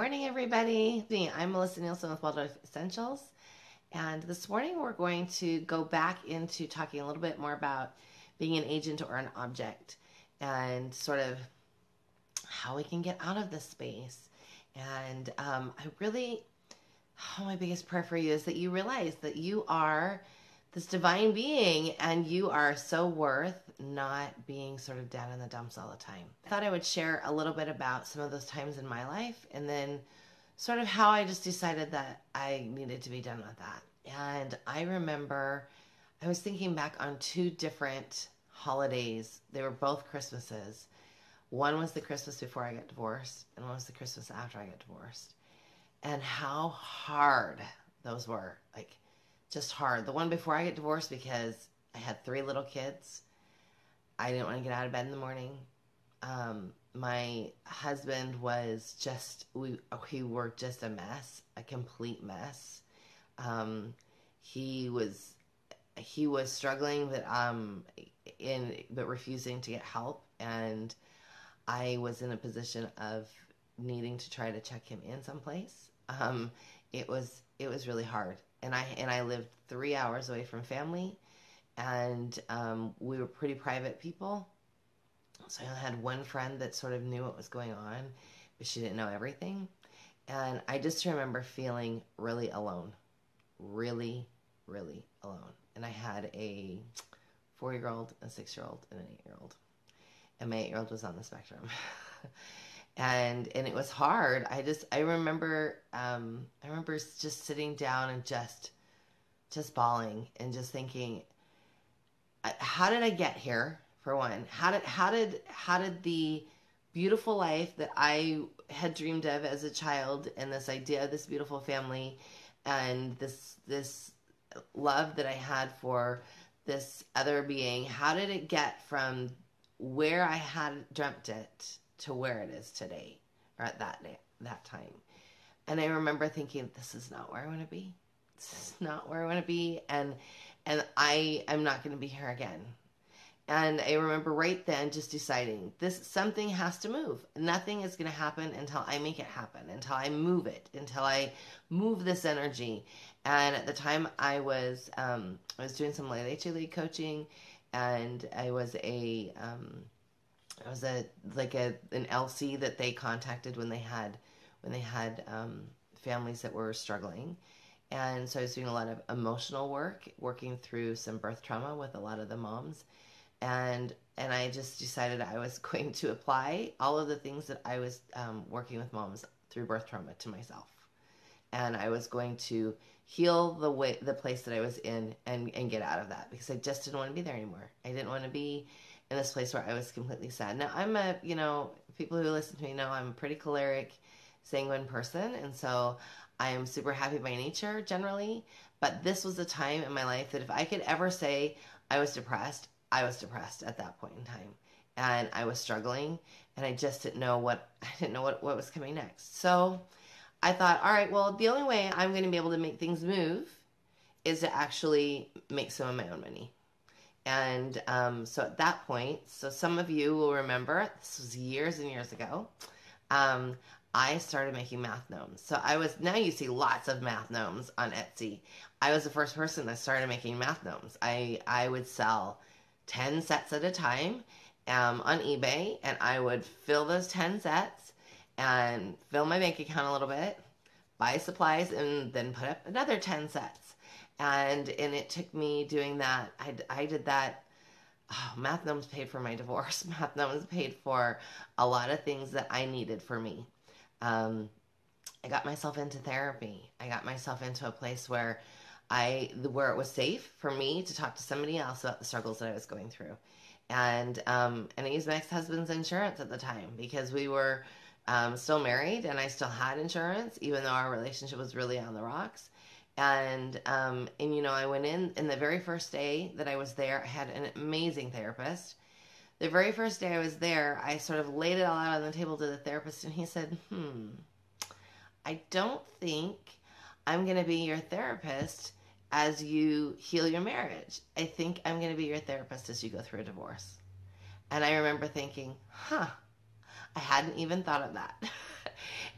morning, everybody. I'm Melissa Nielsen with Waldorf Essentials. And this morning we're going to go back into talking a little bit more about being an agent or an object and sort of how we can get out of this space. And my biggest prayer for you is that you realize that you are this divine being and you are so worth not being sort of down in the dumps all the time. I thought I would share a little bit about some of those times in my life and then sort of how I just decided that I needed to be done with that. And I remember I was thinking back on two different holidays. They were both Christmases. One was the Christmas before I got divorced and one was the Christmas after I got divorced. And how hard those were. Like, just hard. The one before I got divorced because I had 3 little kids. I didn't want to get out of bed in the morning. My husband was just, we were just a mess, a complete mess. He was struggling, but refusing to get help. And I was in a position of needing to try to check him in someplace. It was really hard. And I lived 3 hours away from family, and we were pretty private people. So I had one friend that sort of knew what was going on, but she didn't know everything. And I just remember feeling really alone, really, really alone. And I had a 4-year-old, a 6-year-old, and an 8-year-old. And my 8-year-old was on the spectrum. And it was hard. I remember just sitting down and just bawling and just thinking, how did I get here? For one, how did the beautiful life that I had dreamed of as a child, and this idea of this beautiful family, and this love that I had for this other being, how did it get from where I had dreamt it to where it is today, or at that time? And I remember thinking, this is not where I want to be. This is not where I want to be, and I am not going to be here again. And I remember right then just deciding something has to move. Nothing is going to happen until I make it happen, until I move it, until I move this energy. And at the time I was doing some Leche League coaching, and I was an LC that they contacted when they had families that were struggling. And so I was doing a lot of emotional work, working through some birth trauma with a lot of the moms. And I just decided I was going to apply all of the things that I was working with moms through birth trauma to myself. And I was going to heal the place that I was in and get out of that, because I just didn't want to be there anymore. I didn't want to be in this place where I was completely sad. Now, people who listen to me know I'm a pretty choleric, sanguine person. And so I am super happy by nature generally. But this was a time in my life that if I could ever say I was depressed at that point in time, and I was struggling, and I just didn't know what was coming next. So I thought, all right, well, the only way I'm going to be able to make things move is to actually make some of my own money. And so at that point, so some of you will remember, this was years and years ago, I started making math gnomes. So now you see lots of math gnomes on Etsy. I was the first person that started making math gnomes. I would sell 10 sets at a time on eBay, and I would fill those 10 sets and fill my bank account a little bit, buy supplies, and then put up another 10 sets. And it took me doing that. I did that. Oh, math gnomes paid for my divorce. Math gnomes paid for a lot of things that I needed for me. I got myself into therapy. I got myself into a place where it was safe for me to talk to somebody else about the struggles that I was going through. And I used my ex-husband's insurance at the time, because we were still married and I still had insurance, even though our relationship was really on the rocks. And I went in the very first day that I was there, I had an amazing therapist. The very first day I was there, I sort of laid it all out on the table to the therapist, and he said, I don't think I'm going to be your therapist as you heal your marriage. I think I'm going to be your therapist as you go through a divorce. And I remember thinking, I hadn't even thought of that.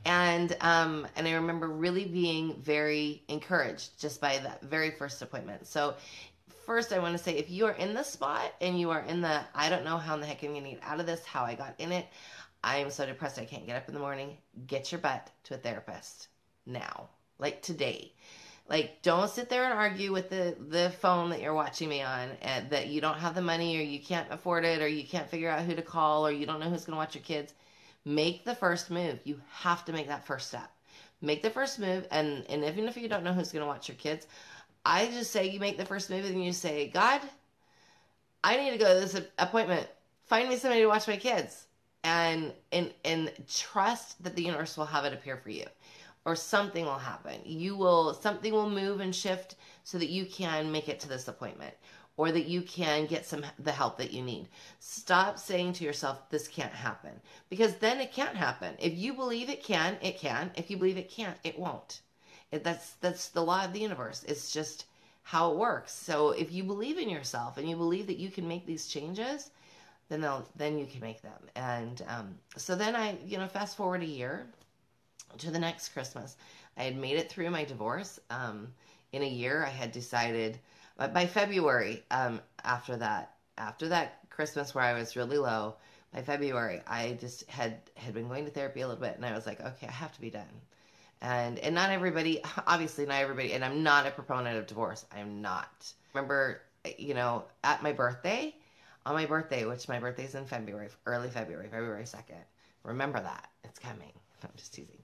And I remember really being very encouraged just by that very first appointment. So first I want to say, if you are in the spot and you are in the, I don't know how in the heck I'm going to get out of this, how I got in it, I am so depressed I can't get up in the morning, get your butt to a therapist now, like today. Like, don't sit there and argue with the phone that you're watching me on, and that you don't have the money, or you can't afford it, or you can't figure out who to call, or you don't know who's going to watch your kids. Make the first move. You have to make that first step. Make the first move, and even if you don't know who's going to watch your kids, I just say you make the first move and you say, God, I need to go to this appointment. Find me somebody to watch my kids. And trust that the universe will have it appear for you, or something will happen. Something will move and shift so that you can make it to this appointment, or that you can get the help that you need. Stop saying to yourself, this can't happen, because then it can't happen. If you believe it can, it can. If you believe it can't, it won't. That's the law of the universe. It's just how it works. So if you believe in yourself and you believe that you can make these changes, then you can make them. And so then I, fast forward a year to the next Christmas. I had made it through my divorce. In a year, I had decided by February, after that Christmas where I was really low, by February, I just had been going to therapy a little bit, and I was like, okay, I have to be done. And not everybody, obviously not everybody, and I'm not a proponent of divorce. I'm not. Remember, at my birthday, on my birthday, which my birthday's in February, early February, February 2nd. Remember that. It's coming. I'm just teasing.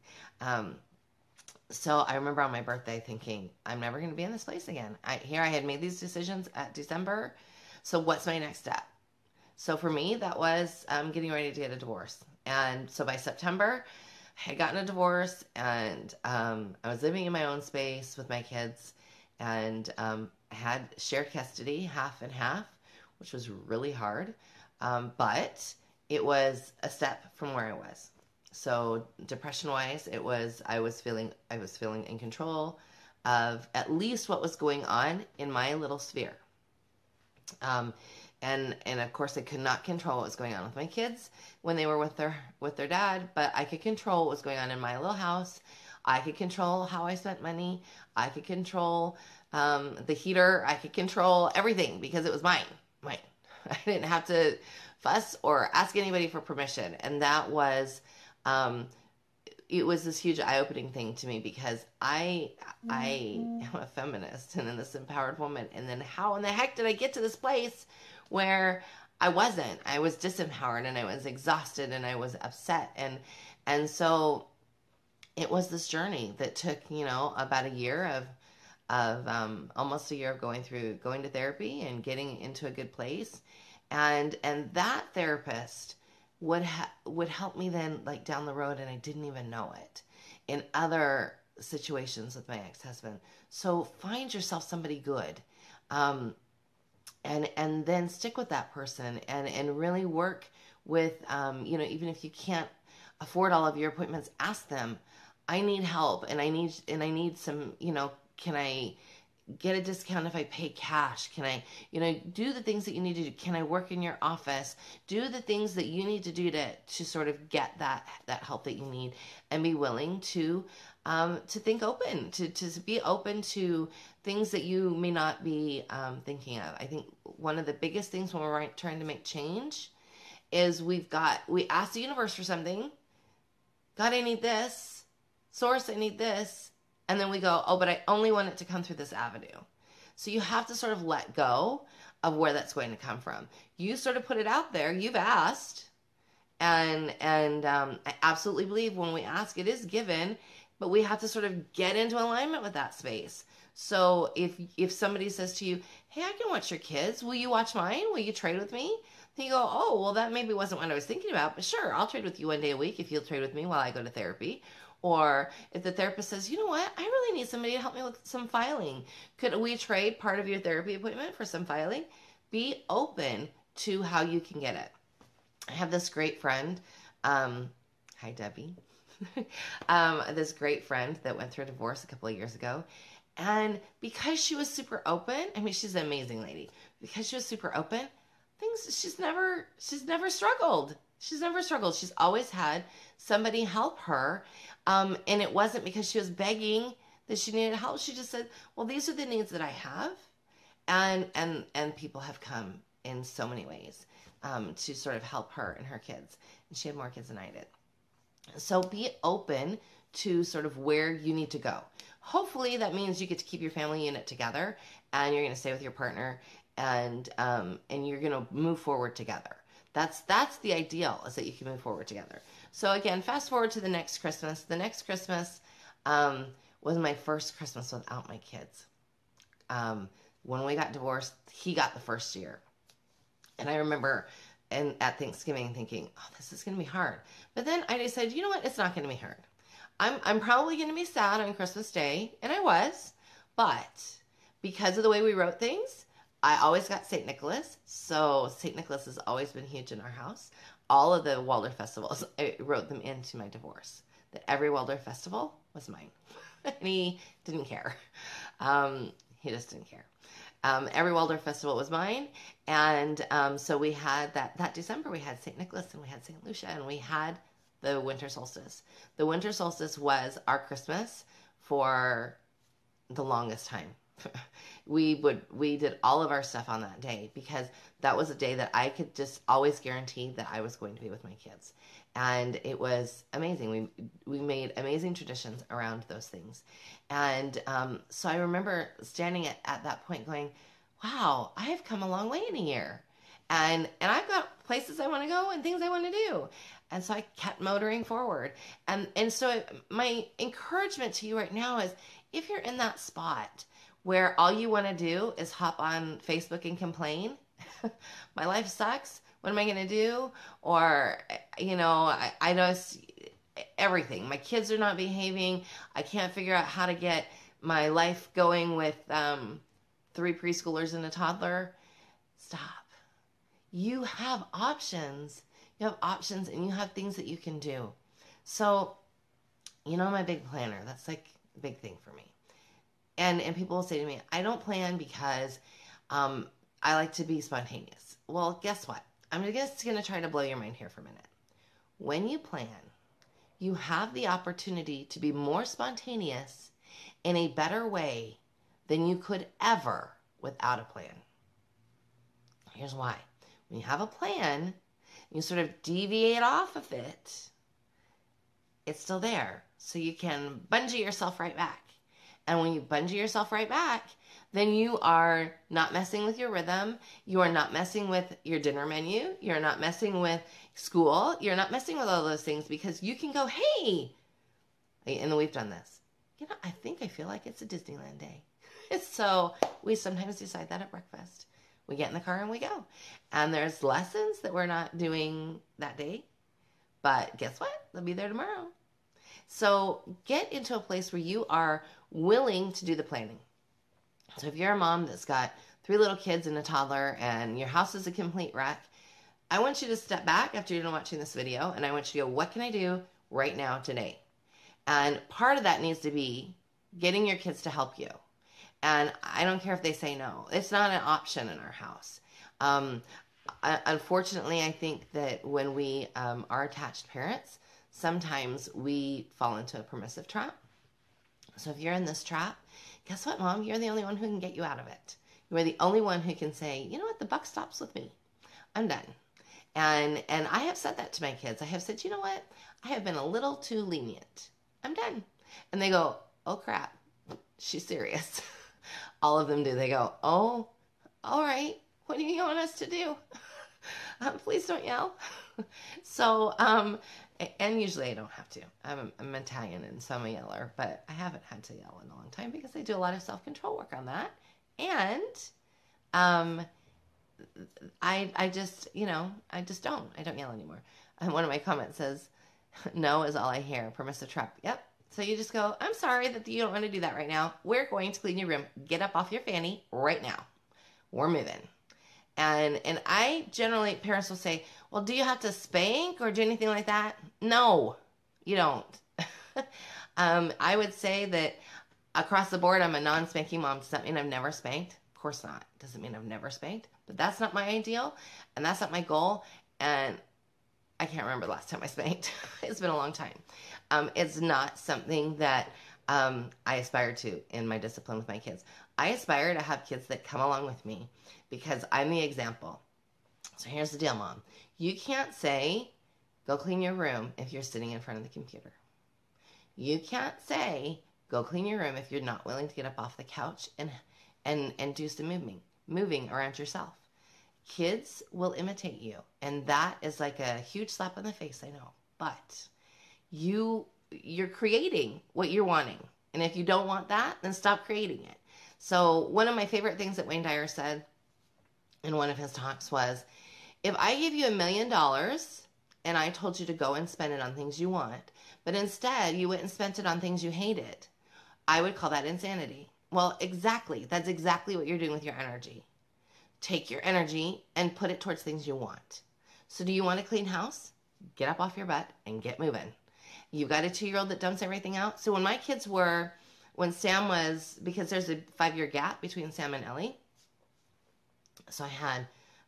So I remember on my birthday thinking, I'm never going to be in this place again. I had made these decisions at December. So what's my next step? So for me, that was getting ready to get a divorce. And so by September, I had gotten a divorce, and I was living in my own space with my kids, and I had shared custody, half and half, which was really hard. But it was a step from where I was. So depression-wise, I was feeling in control of at least what was going on in my little sphere. And of course, I could not control what was going on with my kids when they were with their dad, but I could control what was going on in my little house. I could control how I spent money. I could control the heater. I could control everything because it was mine. I didn't have to fuss or ask anybody for permission. And that was, it was this huge eye-opening thing to me, because I am a feminist and this empowered woman. And then how in the heck did I get to this place where I was disempowered, and I was exhausted, and I was upset. And so it was this journey that took, about a year of almost a year of going to therapy and getting into a good place. And that therapist would help me then, like, down the road, and I didn't even know it, in other situations with my ex-husband. So find yourself somebody good, and then stick with that person, and really work with, even if you can't afford all of your appointments, ask them, I need help, and I need some, can I get a discount if I pay cash? Can I, do the things that you need to do? Can I work in your office? Do the things that you need to do to sort of get that help that you need, and be willing to think open, to be open to things that you may not be thinking of. I think one of the biggest things when we're trying to make change is we ask the universe for something. God, I need this. Source, I need this. And then we go, oh, but I only want it to come through this avenue. So you have to sort of let go of where that's going to come from. You sort of put it out there. You've asked. And I absolutely believe when we ask, it is given. But we have to sort of get into alignment with that space. So if somebody says to you, hey, I can watch your kids. Will you watch mine? Will you trade with me? Then you go, oh, well, that maybe wasn't what I was thinking about. But sure, I'll trade with you one day a week if you'll trade with me while I go to therapy. Or if the therapist says, you know what, I really need somebody to help me with some filing. Could we trade part of your therapy appointment for some filing? Be open to how you can get it. I have this great friend. Hi, Debbie. This great friend that went through a divorce a couple of years ago. And because she was super open, I mean, she's an amazing lady. Because she was super open, things, she's never struggled. She's never struggled. She's always had somebody help her. And it wasn't because she was begging that she needed help. She just said, well, these are the needs that I have. And people have come in so many ways to sort of help her and her kids. And she had more kids than I did. So be open to sort of where you need to go. Hopefully that means you get to keep your family unit together, and you're going to stay with your partner, and you're going to move forward together. That's the ideal, is that you can move forward together. So again, fast forward to the next Christmas. The next Christmas was my first Christmas without my kids. When we got divorced, he got the first year. And I remember at Thanksgiving thinking, oh, this is going to be hard. But then I decided, you know what? It's not going to be hard. I'm probably going to be sad on Christmas Day, and I was, but because of the way we wrote things, I always got St. Nicholas. So St. Nicholas has always been huge in our house. All of the Waldorf festivals, I wrote them into my divorce. That every Waldorf festival was mine. And he didn't care. He just didn't care. Every Waldorf festival was mine. And so we had that December, we had St. Nicholas and we had St. Lucia, and we had the winter solstice. The winter solstice was our Christmas for the longest time. We did all of our stuff on that day because that was a day that I could just always guarantee that I was going to be with my kids. And it was amazing. We made amazing traditions around those things. And so I remember standing at that point going, wow, I have come a long way in a year. And I've got places I want to go and things I want to do. And so I kept motoring forward. And so my encouragement to you right now is, if you're in that spot where all you want to do is hop on Facebook and complain, my life sucks, what am I going to do? Or, I just, everything. My kids are not behaving. I can't figure out how to get my life going with 3 preschoolers and a toddler. Stop. You have options. You have options, and you have things that you can do. So, I'm a big planner. That's like a big thing for me. And people will say to me, I don't plan because I like to be spontaneous. Well, guess what? I'm just going to try to blow your mind here for a minute. When you plan, you have the opportunity to be more spontaneous in a better way than you could ever without a plan. Here's why. When you have a plan, you sort of deviate off of it, it's still there. So you can bungee yourself right back. And when you bungee yourself right back, then you are not messing with your rhythm. You are not messing with your dinner menu. You're not messing with school. You're not messing with all those things, because you can go, hey, and we've done this. I feel like it's a Disneyland day. So we sometimes decide that at breakfast. We get in the car and we go. And there's lessons that we're not doing that day. But guess what? They'll be there tomorrow. So get into a place where you are willing to do the planning. So if you're a mom that's got 3 little kids and a toddler and your house is a complete wreck, I want you to step back after you're done watching this video, and I want you to go, what can I do right now today? And part of that needs to be getting your kids to help you. And I don't care if they say no. It's not an option in our house. Unfortunately, I think that when we are attached parents, sometimes we fall into a permissive trap. So if you're in this trap, guess what, Mom? You're the only one who can get you out of it. You're the only one who can say, you know what, the buck stops with me. I'm done. And I have said that to my kids. I have said, you know what? I have been a little too lenient. I'm done. And they go, oh crap, she's serious. All of them do. They go, oh, all right. What do you want us to do? Please don't yell. So, and usually I don't have to. I'm Italian and so I'm a yeller, but I haven't had to yell in a long time because I do a lot of self-control work on that. And I just, I just don't. I don't yell anymore. And one of my comments says, no is all I hear. Permissive trap. Yep. So you just go, I'm sorry that you don't want to do that right now. We're going to clean your room. Get up off your fanny right now. We're moving. And I generally, parents will say, well, do you have to spank or do anything like that? No, you don't. I would say that across the board, I'm a non-spanking mom. Does that mean I've never spanked? Of course not. Doesn't mean I've never spanked, but that's not my ideal, and that's not my goal. And I can't remember the last time I spanked. It's been a long time. It's not something that I aspire to in my discipline with my kids. I aspire to have kids that come along with me because I'm the example. So here's the deal, Mom. You can't say, go clean your room if you're sitting in front of the computer. You can't say, go clean your room if you're not willing to get up off the couch and do some moving around yourself. Kids will imitate you, and that is like a huge slap in the face, I know. But you're creating what you're wanting. And if you don't want that, then stop creating it. So one of my favorite things that Wayne Dyer said in one of his talks was, if I gave you $1 million and I told you to go and spend it on things you want, but instead you went and spent it on things you hated, I would call that insanity. Well, exactly. That's exactly what you're doing with your energy. Take your energy and put it towards things you want. So do you want a clean house? Get up off your butt and get moving. You've got a 2-year-old that dumps everything out. So when Sam was, because there's a 5-year gap between Sam and Ellie. So I had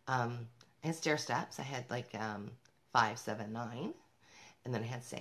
stair steps. I had like 5, 7, 9. And then I had Sam.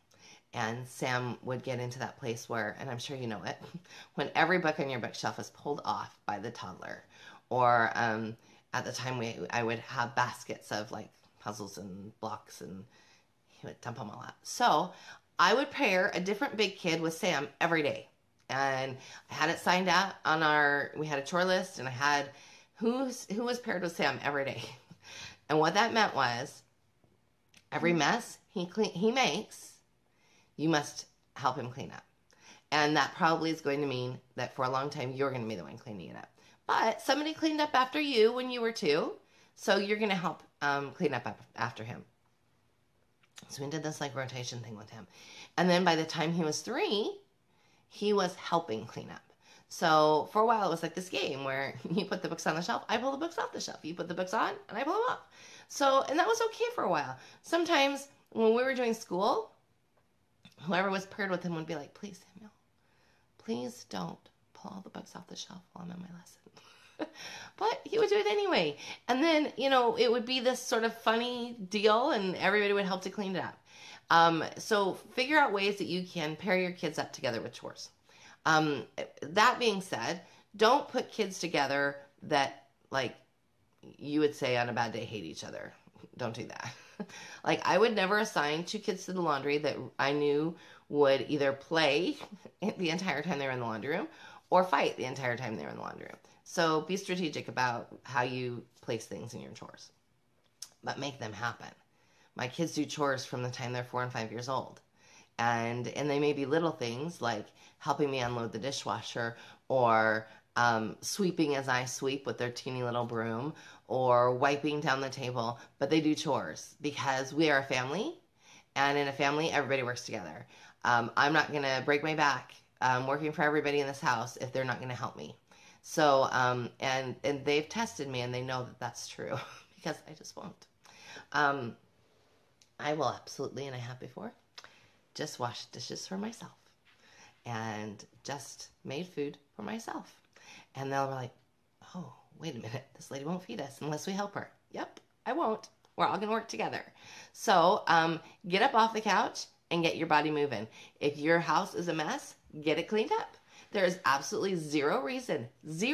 And Sam would get into that place where, and I'm sure you know it, when every book on your bookshelf is pulled off by the toddler. Or at the time I would have baskets of like puzzles and blocks, and he would dump them all out. So I would pair a different big kid with Sam every day. And I had it signed out on we had a chore list, and I had who was paired with Sam every day. And what that meant was every mess he makes, you must help him clean up. And that probably is going to mean that for a long time, you're going to be the one cleaning it up. But somebody cleaned up after you when you were 2, so you're going to help clean up after him. So we did this like rotation thing with him. And then by the time he was 3, he was helping clean up. So for a while, it was like this game where you put the books on the shelf, I pull the books off the shelf. You put the books on, and I pull them off. So, and that was okay for a while. Sometimes when we were doing school, whoever was paired with him would be like, please, Samuel, please don't pull all the books off the shelf while I'm in my lesson. But he would do it anyway. And then, it would be this sort of funny deal, and everybody would help to clean it up. So figure out ways that you can pair your kids up together with chores. That being said, don't put kids together that, like, you would say on a bad day hate each other. Don't do that. Like, I would never assign 2 kids to the laundry that I knew would either play the entire time they were in the laundry room or fight the entire time they were in the laundry room. So be strategic about how you place things in your chores, but make them happen. My kids do chores from the time they're 4 and 5 years old. And they may be little things like helping me unload the dishwasher, or sweeping as I sweep with their teeny little broom, or wiping down the table, but they do chores because we are a family, and in a family, everybody works together. I'm not going to break my back working for everybody in this house if they're not going to help me. So, and they've tested me, and they know that that's true because I just won't. I will absolutely, and I have before, just wash dishes for myself and just made food for myself. And they'll be like, oh, wait a minute, this lady won't feed us unless we help her. Yep, I won't. We're all going to work together. So get up off the couch and get your body moving. If your house is a mess, get it cleaned up. There is absolutely zero reason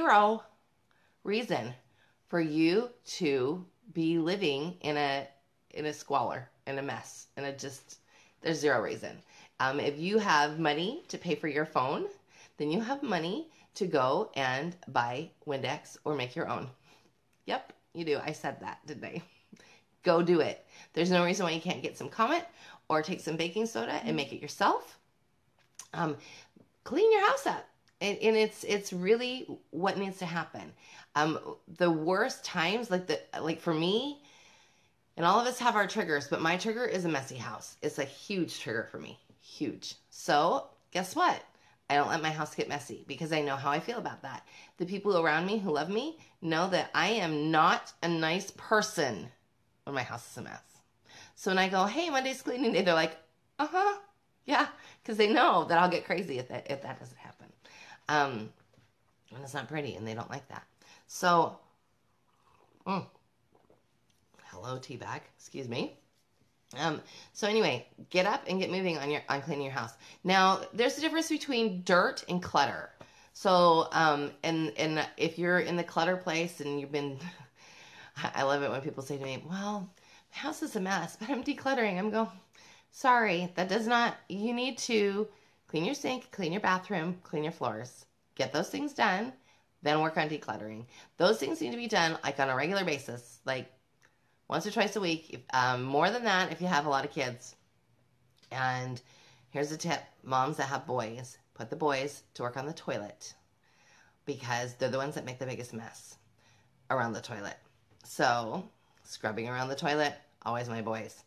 for you to be living in a squalor, in a mess, there's zero reason. If you have money to pay for your phone, then you have money to go and buy Windex or make your own. Yep, you do. I said that, didn't I? Go do it. There's no reason why you can't get some Comet or take some baking soda and make it yourself. Clean your house up. And it's really what needs to happen. The worst times, like for me, and all of us have our triggers, but my trigger is a messy house. It's a huge trigger for me. Huge. So guess what? I don't let my house get messy because I know how I feel about that. The people around me who love me know that I am not a nice person when my house is a mess. So when I go, hey, Monday's cleaning day, they're like, yeah, because they know that I'll get crazy if that doesn't happen. And it's not pretty, and they don't like that. So, mm, hello, tea bag. Excuse me. So anyway, get up and get moving on cleaning your house. Now, there's a difference between dirt and clutter. So, and if you're in the clutter place and you've been, I love it when people say to me, "Well, my house is a mess, but I'm decluttering." I'm going, "Sorry, that does not. You need to clean your sink, clean your bathroom, clean your floors. Get those things done, then work on decluttering. Those things need to be done like on a regular basis, like once or twice a week. More than that if you have a lot of kids. And here's a tip: moms that have boys, put the boys to work on the toilet because they're the ones that make the biggest mess around the toilet. So, scrubbing around the toilet, always my boys.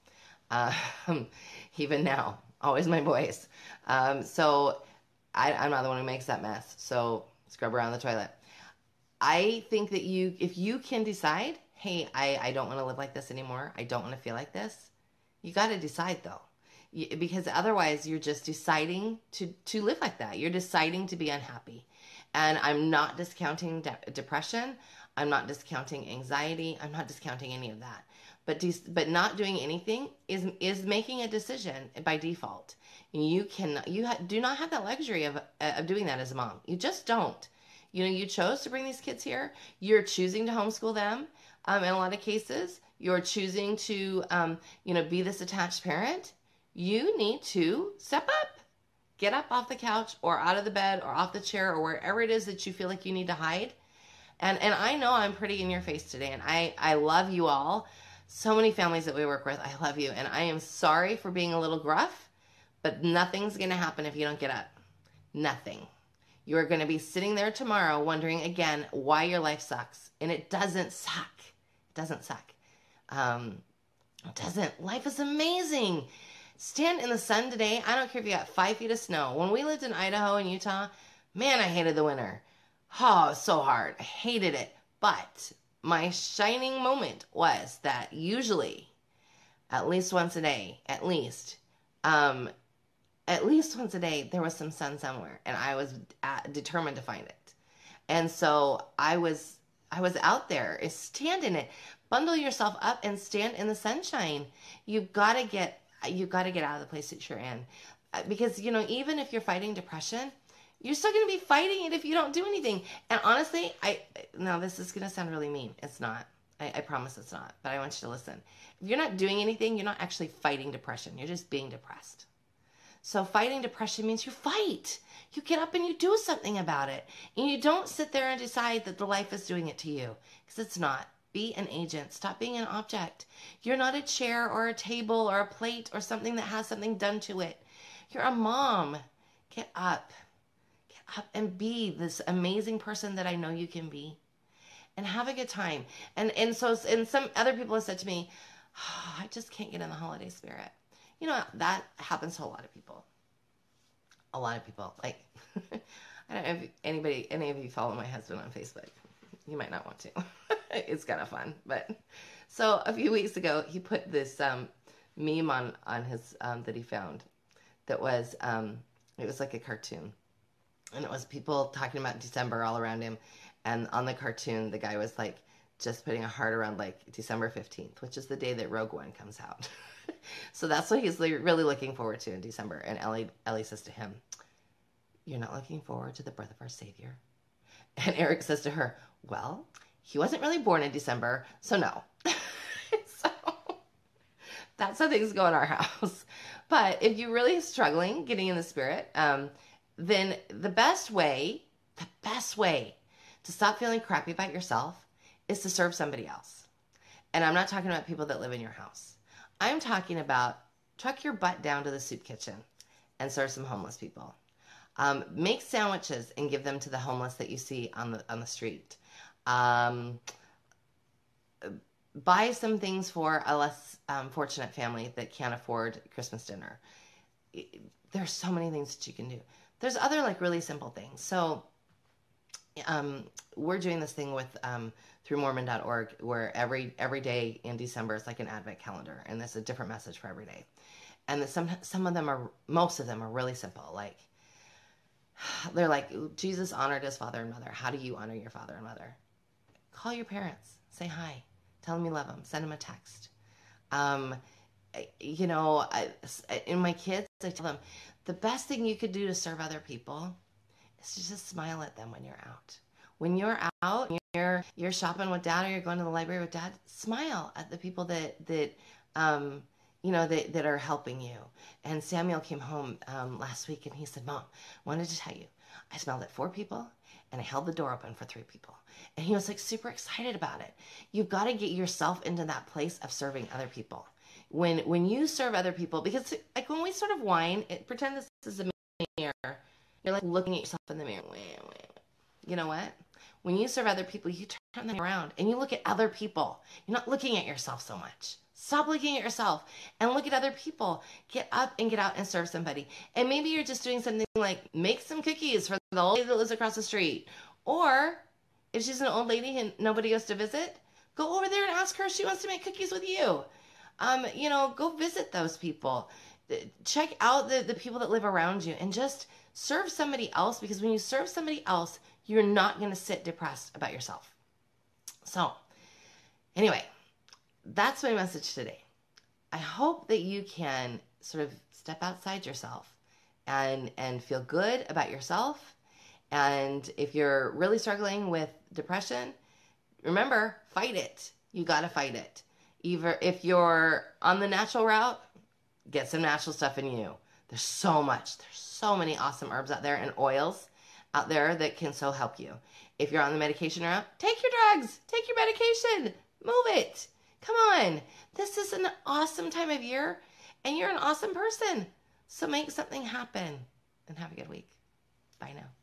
Even now, always my boys. So, I'm not the one who makes that mess. So, scrub around the toilet. I think that if you can decide, hey, I don't want to live like this anymore. I don't want to feel like this. You got to decide though. Because otherwise you're just deciding to live like that. You're deciding to be unhappy. And I'm not discounting depression. I'm not discounting anxiety. I'm not discounting any of that. But not doing anything is making a decision by default. You do not have that luxury of doing that as a mom. You just don't. You chose to bring these kids here. You're choosing to homeschool them. In a lot of cases, you're choosing to, be this attached parent. You need to step up. Get up off the couch or out of the bed or off the chair or wherever it is that you feel like you need to hide. And I know I'm pretty in your face today, and I love you all. So many families that we work with, I love you. And I am sorry for being a little gruff, but nothing's going to happen if you don't get up. Nothing. You're going to be sitting there tomorrow wondering again why your life sucks. And it doesn't suck. It doesn't suck. It doesn't. Life is amazing. Stand in the sun today. I don't care if you got 5 feet of snow. When we lived in Idaho and Utah, man, I hated the winter. Oh, it was so hard. I hated it. But my shining moment was that usually, at least once a day, at least once a day, there was some sun somewhere, and I was determined to find it. And so I was out there. Stand in it. Bundle yourself up and stand in the sunshine. You've got to get out of the place that you're in, because even if you're fighting depression, you're still going to be fighting it if you don't do anything. And honestly, now this is going to sound really mean. It's not. I promise it's not. But I want you to listen. If you're not doing anything, you're not actually fighting depression. You're just being depressed. So fighting depression means you fight. You get up and you do something about it. And you don't sit there and decide that the life is doing it to you, because it's not. Be an agent. Stop being an object. You're not a chair or a table or a plate or something that has something done to it. You're a mom. Get up. Get up and be this amazing person that I know you can be. And have a good time. And some other people have said to me, oh, I just can't get in the holiday spirit. That happens to a lot of people. A lot of people. Like, I don't know if any of you follow my husband on Facebook. You might not want to. It's kind of fun. But so a few weeks ago, he put this meme on his that he found that was it was like a cartoon, and it was people talking about December all around him, and on the cartoon, the guy was like just putting a heart around like December 15th, which is the day that Rogue One comes out. So that's what he's really looking forward to in December. And Ellie says to him, "You're not looking forward to the birth of our Savior?" And Eric says to her, "Well, he wasn't really born in December, so no." So that's how things go in our house. But if you're really struggling getting in the spirit, then the best way to stop feeling crappy about yourself is to serve somebody else. And I'm not talking about people that live in your house. I'm talking about truck your butt down to the soup kitchen and serve some homeless people. Make sandwiches and give them to the homeless that you see on the street. Buy some things for a less fortunate family that can't afford Christmas dinner. There's so many things that you can do. There's other really simple things. So we're doing this thing with through Mormon.org where every day in December is like an Advent calendar, and there's a different message for every day. And most of them are really simple. Like, they're like, Jesus honored his father and mother. How do you honor your father and mother? Call your parents. Say hi. Tell them you love them. Send them a text. Um, you know, in my kids, I tell them the best thing you could do to serve other people is to just smile at them when you're out. When you're out, you're shopping with dad, or you're going to the library with dad, smile at the people that that are helping you. And Samuel came home last week and he said, Mom, I wanted to tell you, I smiled at 4 people and I held the door open for 3 people. And he was like super excited about it. You've got to get yourself into that place of serving other people. When you serve other people, because like when we sort of whine, pretend this is a mirror. You're like looking at yourself in the mirror. You know what? When you serve other people, you turn them around and you look at other people. You're not looking at yourself so much. Stop looking at yourself and look at other people. Get up and get out and serve somebody. And maybe you're just doing something like make some cookies for the old lady that lives across the street. Or if she's an old lady and nobody goes to visit, go over there and ask her if she wants to make cookies with you. Go visit those people. Check out the people that live around you and just serve somebody else, because when you serve somebody else, you're not going to sit depressed about yourself. So, anyway, that's my message today. I hope that you can sort of step outside yourself and feel good about yourself. And if you're really struggling with depression, remember, fight it. You got to fight it. Either if you're on the natural route, get some natural stuff in you. There's so many awesome herbs out there and oils out there that can so help you. If you're on the medication route, take your drugs, take your medication, move it. Come on. This is an awesome time of year and you're an awesome person. So make something happen and have a good week. Bye now.